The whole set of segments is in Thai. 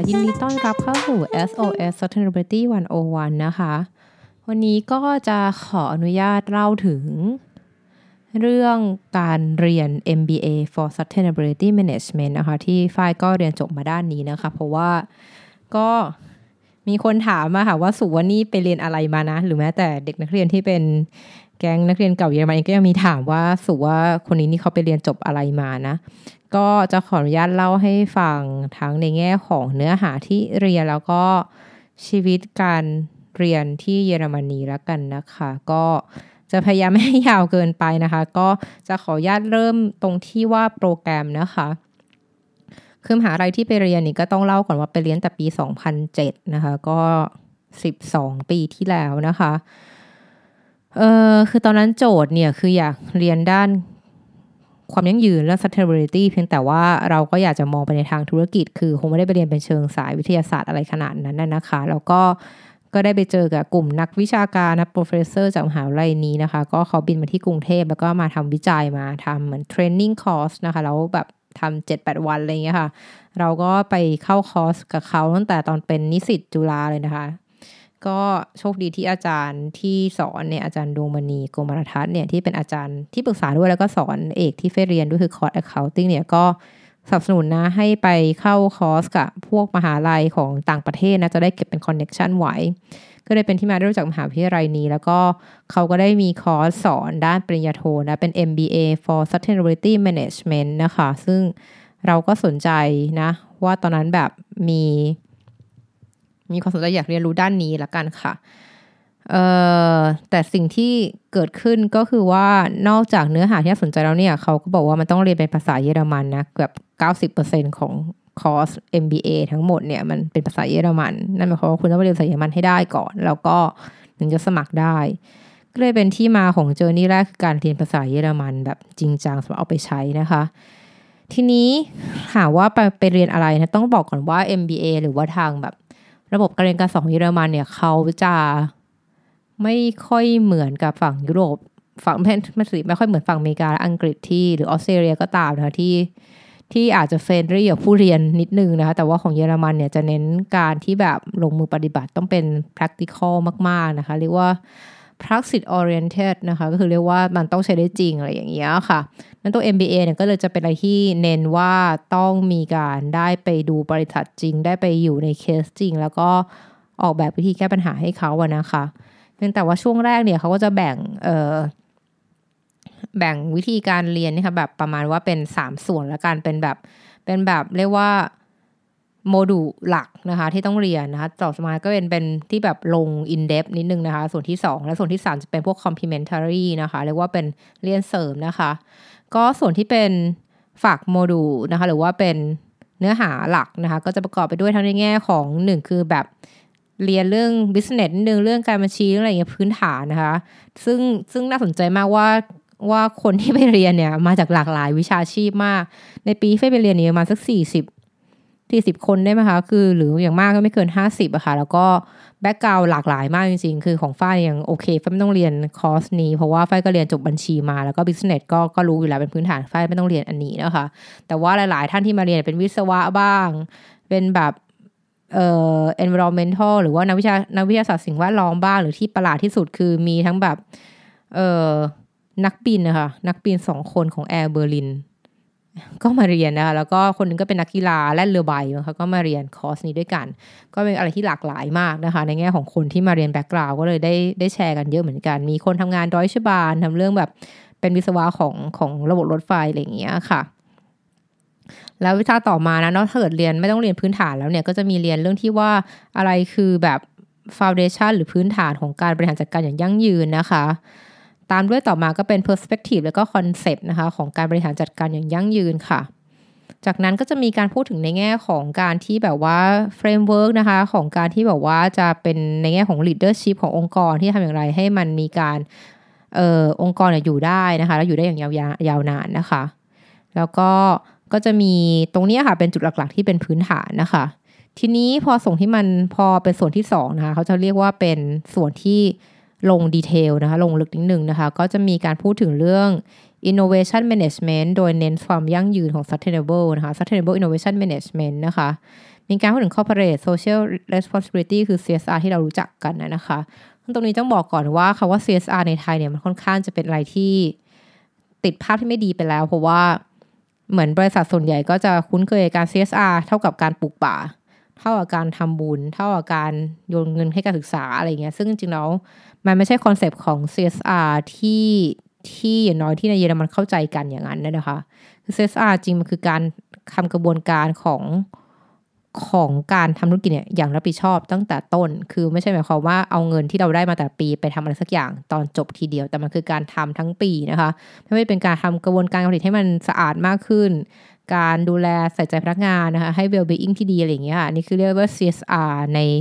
ยินดีต้อนรับเข้าสู่ SOS Sustainability 101 นะคะวันนี้ก็จะขออนุญาตเล่าถึงเรื่องการเรียน MBA for Sustainability Management นะคะที่ฝ้ายก็เรียนจบมาด้านนี้นะคะเพราะว่าก็มีคนถามมาค่ะว่าสุวรรณนี่ไปเรียนอะไรมานะหรือแม้แต่เด็กนักเรียนที่เป็นแก๊งนักเรียนเก่าเยอรมันก็ยังมีถามว่าสุว่าคนนี้นี่เขาไปเรียนจบอะไรมานะก็จะขออนุญาตเล่าให้ฟังทั้งในแง่ของเนื้อหาที่เรียนแล้วก็ชีวิตการเรียนที่เยอรมนีแล้วกันนะคะก็จะพยายามไม่ให้ยาวเกินไปนะคะก็จะขออนุญาตเริ่มตรงที่ว่าโปรแกรมนะคะคือมหาลัยที่ไปเรียนนี่ก็ต้องเล่าก่อนว่าไปเรียนแต่ปี2007นะคะก็12ปีที่แล้วนะคะคือตอนนั้นโจทย์เนี่ยคืออยากเรียนด้านความยั่งยืนและ sustainability เพียงแต่ว่าเราก็อยากจะมองไปในทางธุรกิจคือคงไม่ได้ไปเรียนเป็นเชิงสายวิทยาศาสตร์อะไรขนาดนั้นนะคะแล้วก็ได้ไปเจอกับกลุ่มนักวิชาการนะ professor จากมหาวิทยาลัยนี้นะคะก็เขาบินมาที่กรุงเทพแล้วก็มาทำวิจัยมาทำเหมือน training course นะคะแล้วแบบทำ 7-8 วันอะไรอย่างเงี้ยค่ะเราก็ไปเข้าคอร์สกับเขาตั้งแต่ตอนเป็นนิสิตจุฬาเลยนะคะก็โชคดีที่อาจารย์ที่สอนเนี่ยอาจารย์ดวงมณีโกมารทัศน์เนี่ยที่เป็นอาจารย์ที่ปรึกษาด้วยแล้วก็สอนเอกที่เฟเรียนด้วยคือคอร์ส accounting เนี่ยก็สนับสนุนนะให้ไปเข้าคอร์สกับพวกมหาลัยของต่างประเทศนะจะได้เก็บเป็นคอนเน็กชันไว้ก็เลยเป็นที่มาได้รู้จักมหาวิทยาลัยนี้แล้วก็เขาก็ได้มีคอร์สสอนด้านปริญญาโทนะเป็น MBA for Sustainability Management นะคะซึ่งเราก็สนใจนะว่าตอนนั้นแบบมีความสนใจอยากเรียนรู้ด้านนี้ละกันค่ะแต่สิ่งที่เกิดขึ้นก็คือว่านอกจากเนื้อหาที่น่าสนใจแล้วเนี่ยเขาก็บอกว่ามันต้องเรียนเป็นภาษาเยอรมันนะเกือบ 90% ของคอร์ส MBA ทั้งหมดเนี่ยมันเป็นภาษาเยอรมันนั่นหมายความว่าคุณต้องเรียนภาษาเยอรมันให้ได้ก่อนแล้วก็ถึงจะสมัครได้ก็เลยเป็นที่มาของเจอร์นี่แรกคือการเรียนภาษาเยอรมันแบบจริงจังสำหรับเอาไปใช้นะคะทีนี้หาว่าไปเรียนอะไรนะต้องบอกก่อนว่า MBA หรือว่าทางแบบระบบการเรียนการสอนของเยอรมันเนี่ยเขาจะไม่ค่อยเหมือนกับฝั่งยุโรปฝั่งไม่ค่อยเหมือนฝั่งอเมริกาและอังกฤษที่หรือออสเตรเลียก็ตามนะคะที่อาจจะเฟรนลี่กับผู้เรียนนิดนึงนะคะแต่ว่าของเยอรมันเนี่ยจะเน้นการที่แบบลงมือปฏิบัติต้องเป็น practical มากๆนะคะเรียกว่า practice oriented นะคะก็คือเรียกว่ามันต้องใช้ได้จริงอะไรอย่างเงี้ยค่ะนั้นตัว MBA เนี่ยก็เลยจะเป็นอะไรที่เน้นว่าต้องมีการได้ไปดูบริษัทจริงได้ไปอยู่ในเคสจริงแล้วก็ออกแบบวิธีแก้ปัญหาให้เขาอะนะคะเพียงแต่ว่าช่วงแรกเนี่ยเขาก็จะแบ่งวิธีการเรียนนี่ค่ะแบบประมาณว่าเป็น3ส่วนละกันเป็นแบบเรียกว่าโมดูลหลักนะคะที่ต้องเรียนนะคะต่อมาก็เป็นที่แบบลง in depth นิดนึงนะคะส่วนที่2และส่วนที่3จะเป็นพวก complementary นะคะเรียกว่าเป็นเรียนเสริมนะคะก็ส่วนที่เป็นฝากโมดูลนะคะหรือว่าเป็นเนื้อหาหลักนะคะก็จะประกอบไปด้วยทั้งในแง่ของ1คือแบบเรียนเรื่อง business นิดนึงเรื่องการบัญชีอะไรอย่างเงี้ยพื้นฐานนะคะซึ่งน่าสนใจมากว่าคนที่ไปเรียนเนี่ยมาจากหลากหลายวิชาชีพมากในปีที่ไปเรียนเนี่ยประมาณสัก40คนได้ไหมคะคือหรืออย่างมากก็ไม่เกิน50อะค่ะแล้วก็แบ็คกราวด์หลากหลายมากจริงๆคือของฝ้ายยังโอเคฝ้ายไม่ต้องเรียนคอร์สนี้เพราะว่าฝ้ายก็เรียนจบบัญชีมาแล้วก็บิสเนสก็รู้อยู่แล้วเป็นพื้นฐานฝ้ายไม่ต้องเรียนอันนี้นะคะแต่ว่าหลายๆท่านที่มาเรียนเป็นวิศวะบ้างเป็นแบบenvironmental หรือว่านักวิทยาศาสตร์สิ่งแวดล้อมบ้างหรือที่ประหลาดที่สุดคือมีทั้งแบบนักบินนะคะนักบิน2คนของแอร์เบอร์ลินก็มาเรียนนะคะแล้วก็คนนึงก็เป็นนักกีฬาแล่นเรือใบนะคะก็มาเรียนคอร์สนี้ด้วยกันก็เป็นอะไรที่หลากหลายมากนะคะในแง่ของคนที่มาเรียนแบ็คกราวด์ก็เลยได้แชร์กันเยอะเหมือนกันมีคนทำงานดอยช์บาร์ทำเรื่องแบบเป็นวิศวะของระบบรถไฟอะไรอย่างเงี้ยค่ะแล้ววิชาต่อมานะถ้าเกิดเรียนไม่ต้องเรียนพื้นฐานแล้วเนี่ยก็จะมีเรียนเรื่องที่ว่าอะไรคือแบบฟาวเดชั่นหรือพื้นฐานของการบริหารจัดการอย่างยั่งยืนนะคะตามด้วยต่อมาก็เป็น perspective แล้วก็ concept นะคะของการบริหารจัดการอย่างยั่งยืนค่ะจากนั้นก็จะมีการพูดถึงในแง่ของการที่แบบว่า framework นะคะของการที่แบบว่าจะเป็นในแง่ของ leadership ขององค์กรที่ทำอย่างไรให้มันมีการองค์กรอยู่ได้นะคะแล้วอยู่ได้อย่างยาวนานนะคะแล้วก็จะมีตรงนี้ค่ะเป็นจุดหลักๆที่เป็นพื้นฐานนะคะทีนี้พอเป็นส่วนที่2นะคะเขาจะเรียกว่าเป็นส่วนที่ลงดีเทลนะคะลงลึกนิดนึงนะคะก็จะมีการพูดถึงเรื่อง innovation management โดยเน้นความยั่งยืนของ sustainable นะคะ sustainable innovation management นะคะมีการพูดถึง corporate social responsibility คือ CSR ที่เรารู้จักกันนะคะตรงนี้ต้องบอกก่อนว่าคำว่า CSR ในไทยเนี่ยมันค่อนข้างจะเป็นอะไรที่ติดภาพที่ไม่ดีไปแล้วเพราะว่าเหมือนบริษัทส่วนใหญ่ก็จะคุ้นเคยกับการ CSR เท่ากับการปลูกป่าเท่ากับการทำบุญเท่ากับการโยนเงินให้การศึกษาอะไรเงี้ยซึ่งจริงๆแล้วมันไม่ใช่คอนเซปต์ของ CSR ที่อย่างน้อยที่ในเยอรมันเข้าใจกันอย่างนั้นนะคะคือ CSR จริงมันคือการทำกระบวนการของการทำธุรกิจเนี่ยอย่างรับผิดชอบตั้งแต่ต้นคือไม่ใช่หมายความว่าเอาเงินที่เราได้มาแต่ปีไปทำอะไรสักอย่างตอนจบทีเดียวแต่มันคือการทำทั้งปีนะคะไม่ว่าเป็นการทำกระบวนการผลิตให้มันสะอาดมากขึ้นการดูแลใส่ใจพนักงานนะคะให้ well-being ที่ดีอะไรอย่างเงี้ยค่ะนี่คือเรียกว่า CSR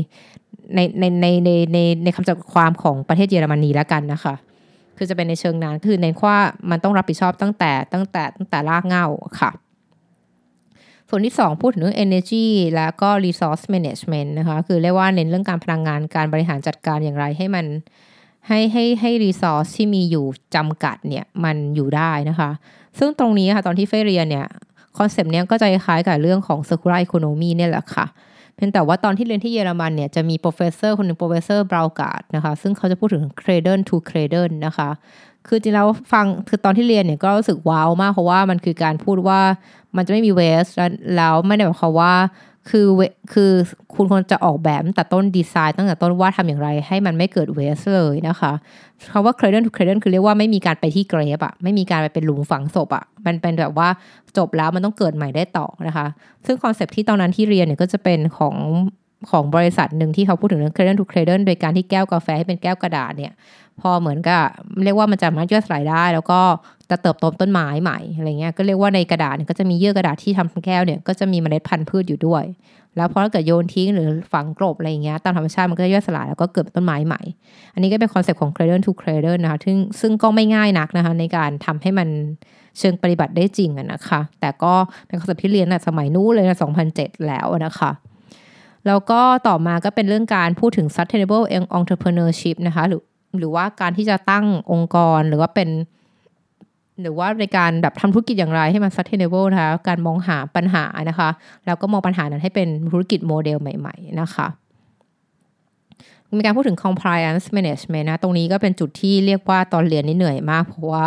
ในคำจำความของประเทศเยอรมนีแล้วกันนะคะคือจะเป็นในเชิงนั้นคือเน้นว่ามันต้องรับผิดชอบตั้งแต่รากเหง้าค่ะส่วนที่2พูดถึงเรื่อง energy แล้วก็ resource management นะคะคือเรียกว่าเน้นเรื่องการพลังงานการบริหารจัดการอย่างไรให้มันให้ resource ที่มีอยู่จำกัดเนี่ยมันอยู่ได้นะคะซึ่งตรงนี้ค่ะตอนที่เฟยเรียนเนี่ยคอนเซปต์เนี้ยก็จะคล้ายกับเรื่องของ circular economy เนี่ยแหละค่ะเพียงแต่ว่าตอนที่เรียนที่เยอรมันเนี่ยจะมี professor คนหนึ่ง professor Braugart นะคะซึ่งเขาจะพูดถึง cradle to cradle นะคะคือจริงแล้วฟังคือตอนที่เรียนเนี่ยก็รู้สึกว้าวมากเพราะว่ามันคือการพูดว่ามันจะไม่มี waste แล้วไม่ได้หมายความว่าคือคุณควรจะออกแบบตั้งแต่ต้นดีไซน์ตั้งแต่ต้นว่าทำอย่างไรให้มันไม่เกิด waste เลยนะคะคำว่า cradle to cradle คือเรียกว่าไม่มีการไปที่ grave อะไม่มีการไปเป็นหลุมฝังศพอะมันเป็นแบบว่าจบแล้วมันต้องเกิดใหม่ได้ต่อนะคะซึ่งคอนเซปต์ที่ตอนนั้นที่เรียนเนี่ยก็จะเป็นของบริษัทหนึ่งที่เขาพูดถึงเรื่อง cradle to cradle โดยการที่แก้วกาแฟให้เป็นแก้วกระดาษเนี่ยพอเหมือนกับเรียกว่ามันจะสามารถย่อยสลายได้แล้วก็จะเติบโตต้นไม้ใหม่อะไรเงี้ยก็เรียกว่าในกระดาษเนี่ยก็จะมีเยื่อกระดาษที่ทำแก้วเนี่ยก็จะมีเมล็ดพันธุ์พืชอยู่ด้วยแล้วพอถ้าเกิดโยนทิ้งหรือฝังกลบอะไรเงี้ยตามธรรมชาติมันก็ย่อยสลายแล้วก็เกิดต้นไม้ใหม่อันนี้ก็เป็นคอนเซ็ปต์ของ cradle to cradle นะคะซึ่งก็ไม่ง่ายนักนะคะในการทำให้มันเชิงปฏิบัติได้จริงนะคะแต่ก็เป็นคอนเซ็ปต์ที่เรียนสมัยนู้นเลยนะ2007แล้วนะคะแล้วก็ต่อมาก็เป็นเรื่องการพูดถึง sustainable entrepreneurship นะคะหรือว่าการที่จะตั้งองค์กรหรือว่าในการแบบทำธุรกิจอย่างไรให้มัน sustainable นะคะการมองหาปัญหานะคะแล้วก็มองปัญหานั้นให้เป็นธุรกิจโมเดลใหม่ๆนะคะมีการพูดถึง compliance management นะตรงนี้ก็เป็นจุดที่เรียกว่าตอนเรียนนี่เหนื่อยมากเพราะว่า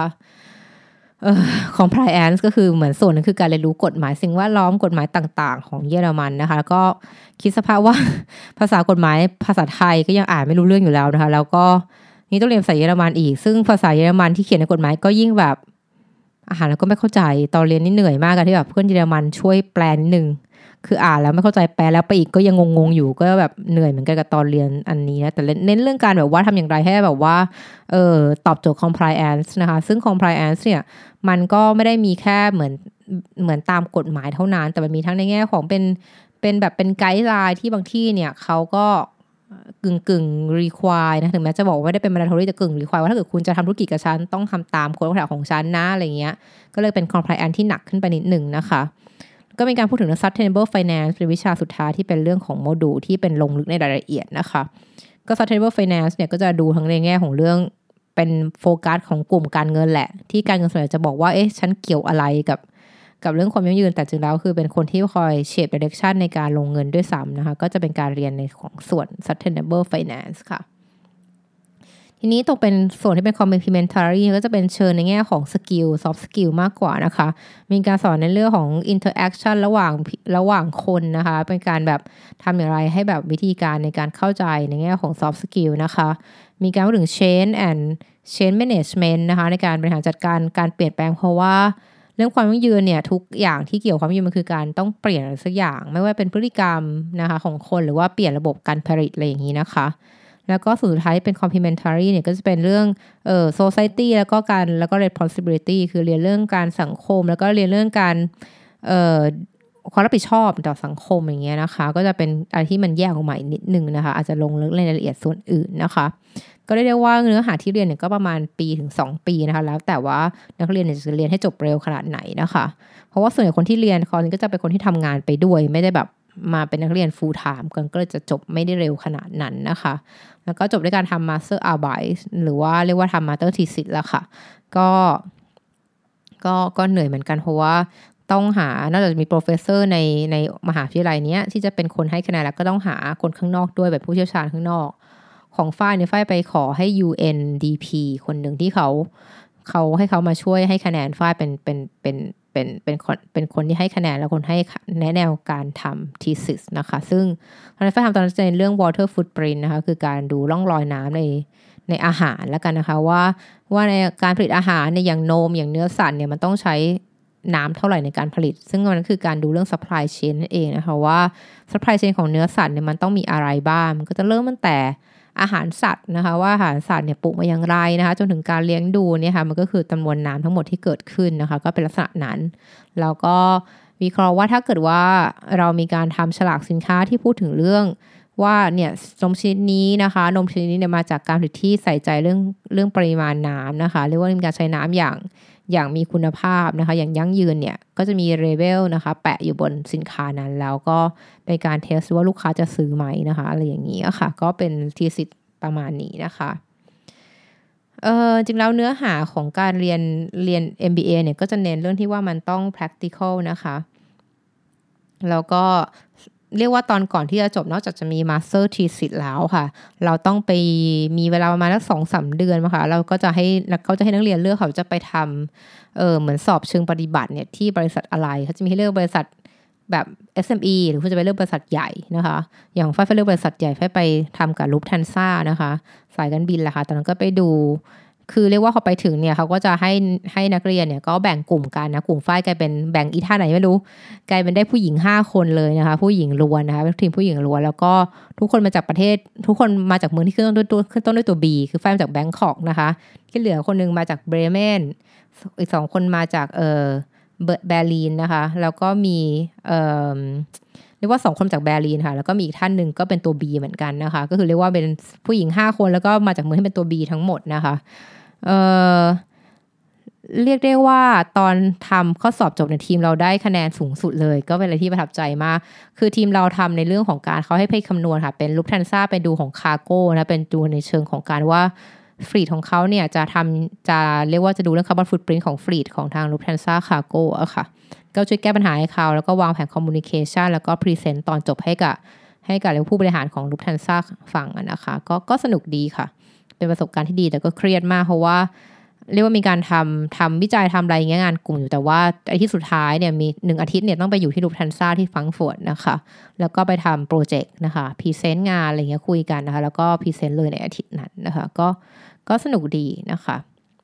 compliance ก็คือเหมือนส่วนนึงคือการเรียนรู้กฎหมายสิ่งแวดล้อมกฎหมายต่างๆของเยอรมันนะคะแล้วก็คิดสภาพว่า ภาษากฎหมายภาษาไทยก็ยังอ่านไม่รู้เรื่องอยู่แล้วนะคะแล้วก็นี่ต้องเรียนภาษาเยอรมันอีกซึ่งภาษาเยอรมันที่เขียนในกฎหมายก็ยิ่งแบบแล้วก็ไม่เข้าใจตอนเรียนนี่เหนื่อยมากที่แบบเพื่อนเยอรมันช่วยแปลนิดนึงคืออ่านแล้วไม่เข้าใจแปลแล้วไปอีกก็ยังงงๆอยู่ก็แบบเหนื่อยเหมือนกันกับตอนเรียนอันนี้นะแต่เน้นเรื่องการแบบว่าทำอย่างไรให้แบบว่าตอบโจทย์ compliance นะคะซึ่ง compliance เนี่ยมันก็ไม่ได้มีแค่เหมือนตามกฎหมายเท่านั้นแต่มันมีทั้งในแง่ของเป็นแบบเป็นไกด์ไลน์ที่บางที่เนี่ยเขาก็กึ่ง require นะถึงแม้จะบอกว่าไม่ได้เป็น mandatory แต่กึ่ง require ว่าถ้าเกิดคุณจะทำธุรกิจกับฉันต้องทำตามกฎกติกาของฉันนะอะไรเงี้ยก็เลยเป็น compliance ที่หนักขึ้นไปนิดนึงนะคะก็มีการพูดถึง sustainable finance เป็นวิชาสุดท้ายที่เป็นเรื่องของโมดูลที่เป็นลงลึกในรายละเอียดนะคะก็ sustainable finance เนี่ยก็จะดูทั้งในแง่ของเรื่องเป็นโฟกัสของกลุ่มการเงินแหละที่การเงินส่วนใหญ่จะบอกว่าฉันเกี่ยวอะไรกับเรื่องความยั่งยืนแต่จริงแล้วคือเป็นคนที่คอยเชฟ direction ในการลงเงินด้วยซ้ำนะคะก็จะเป็นการเรียนในของส่วน sustainable finance ค่ะทีนี้ตรงเป็นส่วนที่เป็น complementary ก็จะเป็นเชิญในแง่ของ skill soft skill มากกว่านะคะมีการสอนในเรื่องของ interaction ระหว่างคนนะคะเป็นการแบบทำอย่างไรให้แบบวิธีการในการเข้าใจในแง่ของ soft skill นะคะมีการพูดถึง change management นะคะในการบริหารจัดการการเปลี่ยนแปลงเพราะว่าเรื่องความยั่งยืนเนี่ยทุกอย่างที่เกี่ยวกับความยั่งยืนมันคือการต้องเปลี่ยนอะไรสักอย่างไม่ว่าเป็นพฤติกรรมนะคะของคนหรือว่าเปลี่ยนระบบการผลิตอะไรอย่างนี้นะคะแล้วก็สุดท้ายเป็น complementary เนี่ยก็จะเป็นเรื่องsociety แล้วก็ responsibility คือเรียนเรื่องการสังคมแล้วก็เรียนเรื่องการความรับผิดชอบต่อสังคมอย่างเงี้ยนะคะก็จะเป็นอะไรที่มันแยกออกมาอีกนิดนึงนะคะอาจจะลงลึกในรายละเอียดส่วนอื่นนะคะก็ได้ว่าเนื้อหาที่เรียนเนี่ยก็ประมาณปีถึง2ปีนะคะแล้วแต่ว่านักเรียนเนี่ยจะเรียนให้จบเร็วขนาดไหนนะคะเพราะว่าส่วนใหญ่คนที่เรียนคอร์สนี้ก็จะเป็นคนที่ทำงานไปด้วยไม่ได้แบบมาเป็นนักเรียน full time กันก็เลยจะจบไม่ได้เร็วขนาดนั้นนะคะแล้วก็จบด้วยการทำ master arbeit หรือว่าเรียกว่าทำ master thesis แล้วค่ะก็เหนื่อยเหมือนกันเพราะว่าต้องหานอกจากมีโปรเฟสเซอร์ในมหาวิทยาลัยเนี้ยที่จะเป็นคนให้คะแนนแล้วก็ต้องหาคนข้างนอกด้วยแบบผู้เชี่ยวชาญข้างนอกของฝ้ายเนี่ยฝ้ายไปขอให้ UNDP คนหนึ่งที่เขาให้เขามาช่วยให้คะแนนฝ้ายเป็นคนที่ให้คะแนนแล้วคนให้แนะแนวการทำ thesis นะคะซึ่งตอนนั้นฝ้ายทำตอนนั้นจะเป็นเรื่อง water footprint นะคะคือการดูร่องรอยน้ำในอาหารแล้วกันนะคะว่าในการผลิตอาหารเนี่ยอย่างนมอย่างเนื้อสัตว์เนี่ยมันต้องใช้น้ำเท่าไหร่ในการผลิตซึ่งมันคือการดูเรื่อง supply chain นั่นเองนะคะว่า supply chain ของเนื้อสัตว์เนี่ยมันต้องมีอะไรบ้างมันก็จะเริ่มตั้งแต่อาหารสัตว์นะคะว่าอาหารสัตว์เนี่ยปลูกมาอย่างไรนะคะจนถึงการเลี้ยงดูเนี่ยค่ะมันก็คือจำนวนน้ำทั้งหมดที่เกิดขึ้นนะคะก็เป็นลักษณะนั้นแล้วก็วิเคราะห์ว่าถ้าเกิดว่าเรามีการทำฉลากสินค้าที่พูดถึงเรื่องว่าเนี่ยนมชนิดนี้นะคะนมชนิดนี้เนี่ยมาจากการผลิตที่ใส่ใจเรื่องปริมาณน้ำนะคะเรียกว่ามีการใช้น้ำอย่างมีคุณภาพนะคะอย่างยั่งยืนเนี่ยก็จะมีเลเบลนะคะแปะอยู่บนสินค้านั้นแล้วก็เป็นการเทสว่าลูกค้าจะซื้อไหมนะคะอะไรอย่างนี้ค่ะก็เป็นทีสิทธิ์ประมาณนี้นะคะจริงแล้วเนื้อหาของการเรียน MBA เนี่ยก็จะเน้นเรื่องที่ว่ามันต้อง practical นะคะแล้วก็เรียกว่าตอนก่อนที่จะจบนอกจากจะมี Master Thesis แล้วค่ะเราต้องไปมีเวลาประมาณสัก 2-3 เดือนมั้งค่ะเราก็จะให้เขาจะให้นักเรียนเลือกเขาจะไปทำเหมือนสอบเชิงปฏิบัติเนี่ยที่บริษัทอะไรเขาจะมีให้เลือกบริษัทแบบ SME หรือคุณจะไปเลือกบริษัทใหญ่นะคะอย่างฝ้ายเลือกบริษัทใหญ่ฝ้ายไปทำกับLufthansaนะคะสายการบินแหละค่ะตอนนั้นก็ไปดูคือเรียกว่าพอไปถึงเนี่ยเขาก็จะให้นักเรียนเนี่ยก็แบ่งกลุ่มกันนะกลุ่มฝ้ายกลายเป็นแบ่งอีท่าไหนไม่รู้กลายเป็นได้ผู้หญิง5คนเลยนะคะผู้หญิงล้วนนะคะเป็นทีมผู้หญิงล้วนแล้วก็ทุกคนมาจากประเทศทุกคนมาจากเมืองที่ขึ้นต้นด้วยตัว B คือฝ้ายมาจากแบงคอกนะคะที่เหลือคนนึงมาจากเบรเมนอีก2คนมาจากเบอร์ลินนะคะแล้วก็มีเรียกว่า2คนจากเบอร์ลินค่ะแล้วก็มีอีกท่านนึงก็เป็นตัว B เหมือนกันนะคะก็คือเรียกว่าเป็นผู้หญิง5คนแล้วก็มาจากเมืองที่เป็นตัว B ทั้งหมดนะคะเรียกได้ว่าตอนทำข้อสอบจบในทีมเราได้คะแนนสูงสุดเลยก็เป็นอะไรที่ประทับใจมากคือทีมเราทำในเรื่องของการเขาให้ไปคำนวณค่ะเป็นLufthansaไปดูของคาร์โก้นะเป็นดูในเชิงของการว่าฟลีทของเขาเนี่ยจะเรียกว่าจะดูเรื่องคาร์บอนฟุตปรินท์ของฟลีทของทางLufthansa Cargoอะค่ะก็ช่วยแก้ปัญหาให้เขาแล้วก็วางแผนคอมมูนิเคชันแล้วก็พรีเซนต์ตอนจบให้กับผู้บริหารของLufthansaฟังนะคะก็สนุกดีค่ะเป็นประสบการณ์ที่ดีแต่ก็เครียดมากเพราะว่าเรียกว่ามีการทำวิจัยทำอะไรอย่างเงี้ยงานกลุ่มอยู่แต่ว่าไอ้ที่สุดท้ายเนี่ยมี1อาทิตย์เนี่ยต้องไปอยู่ที่Lufthansaที่ฟรังก์เฟิร์ตนะคะแล้วก็ไปทำโปรเจกต์นะคะพรีเซนต์งานอะไรเงี้ยคุยกันนะคะแล้วก็พรีเซนต์เลยในอาทิตย์นั้นนะคะก็สนุกดีนะคะ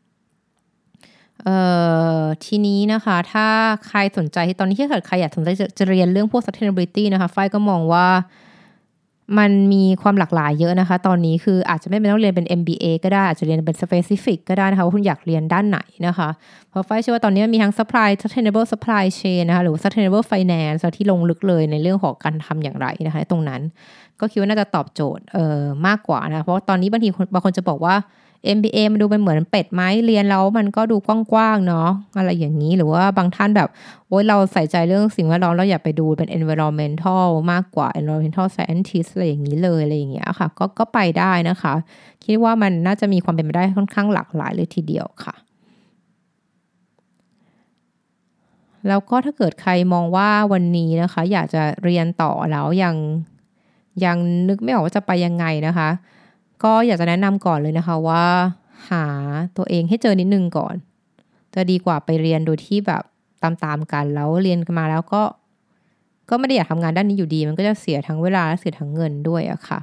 ทีนี้นะคะถ้าใครสนใจตอนนี้ถ้าเกิดใครอยากสนใจจะเรียนเรื่องพวก sustainability นะคะฝ้ายก็มองว่ามันมีความหลากหลายเยอะนะคะตอนนี้คืออาจจะไม่เป็นต้องเรียนเป็น MBA ก็ได้อาจจะเรียนเป็น specific ก็ได้นะคะว่าคุณอยากเรียนด้านไหนนะคะเพราะฝ้ายเชื่อว่าตอนนี้มีทั้ง sustainable supply chain นะคะหรือ sustainable finance ที่ลงลึกเลยในเรื่องของการทำอย่างไรนะคะตรงนั้นก็คิดว่าน่าจะตอบโจทย์มากกว่านะเพราะตอนนี้บางทีบางคนจะบอกว่าMBA มันดูเป็นเหมือนเป็ดไหมเรียนแล้วมันก็ดูกว้างๆเนาะอะไรอย่างนี้หรือว่าบางท่านแบบโอ๊ยเราใส่ใจเรื่องสิ่งแวดล้อมเราอยากไปดูเป็น environmental มากกว่า environmental scientist อะไรอย่างนี้เลยอะไรอย่างเงี้ยค่ะก็ไปได้นะคะคิดว่ามันน่าจะมีความเป็นไปได้ค่อนข้างหลากหลายเลยทีเดียวค่ะแล้วก็ถ้าเกิดใครมองว่าวันนี้นะคะอยากจะเรียนต่อแล้วยังนึกไม่ออกว่าจะไปยังไงนะคะก็อยากจะแนะนำก่อนเลยนะคะว่าหาตัวเองให้เจอนิดนึงก่อนจะดีกว่าไปเรียนโดยที่แบบตามกันแล้วเรียนกันมาแล้วก็ไม่ได้อยากทำงานด้านนี้อยู่ดีมันก็จะเสียทั้งเวลาและเสียทั้งเงินด้วยอะค่ะ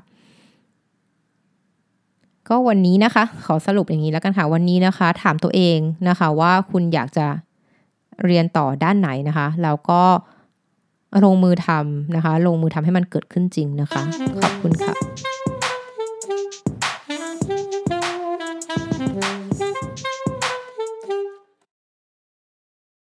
ก็วันนี้นะคะขอสรุปอย่างนี้แล้วกันค่ะวันนี้นะคะถามตัวเองนะคะว่าคุณอยากจะเรียนต่อด้านไหนนะคะแล้วก็ลงมือทำนะคะลงมือทำให้มันเกิดขึ้นจริงนะคะขอบคุณค่ะ